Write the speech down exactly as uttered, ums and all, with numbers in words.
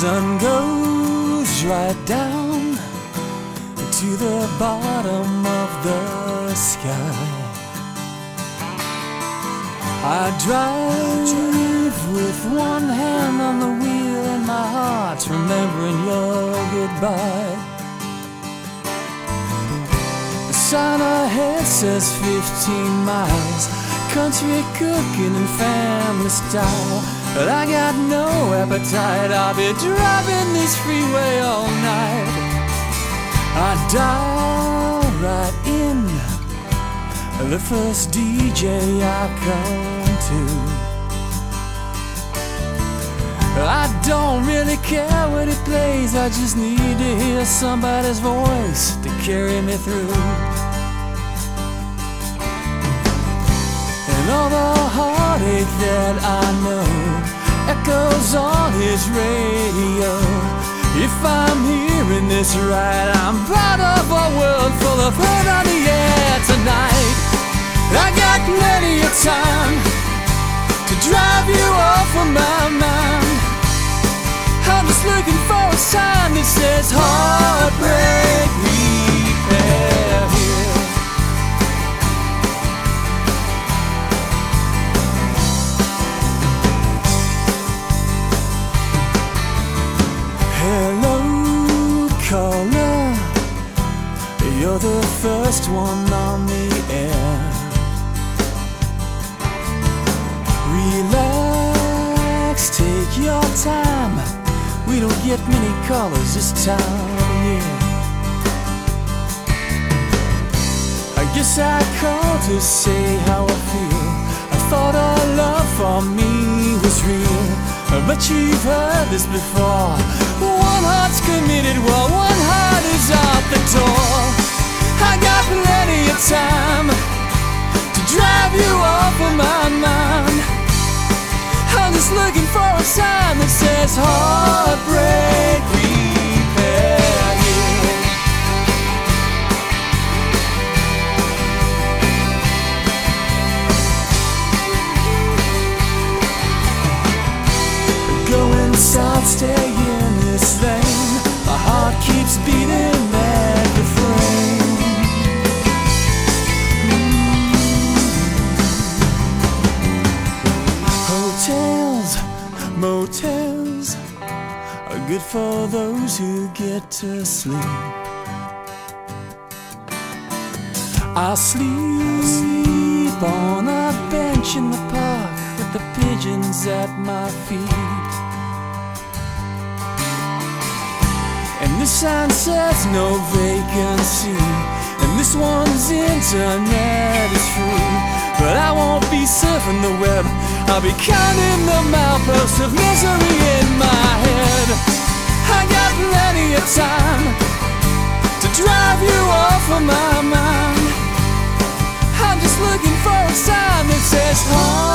sun goes right down to the bottom of the sky. I drive with one hand on the wheel and my heart's remembering your goodbye. The sign ahead says fifteen miles, country cooking and family style. But I got no appetite, I'll be driving this freeway all night. I dial right in, the first D J I come to. I don't really care what it plays, I just need to hear somebody's voice to carry me through. And all the heartache that I know echoes on his radio. If I'm hearing this right, I'm part of a world full of hurt on the air tonight. I got plenty of time to drive you off of my mind. I'm just looking for a sign that says heartbreak repair here. Hello, caller, you're the first one on the air. Relax, take your time, we don't get many callers this time of year. I guess I called to say how I feel. I thought our love for me was real, but you've heard this before. One heart's committed while one heart is out the door. I got plenty of time to drive you off of my mind. I'm just looking for a sign that says heartbreak repair here. Going south, stay in this lane. My heart keeps beating at the frame. Hotels, motels are good for those who get to sleep. I'll sleep on a bench in the park with the pigeons at my feet. And this sign says no vacancy, and this one's internet is free. But I won't be surfing the web, I'll be counting the mileposts of misery in my head. I got plenty of time to drive you off of my mind. I'm just looking for a sign that says home.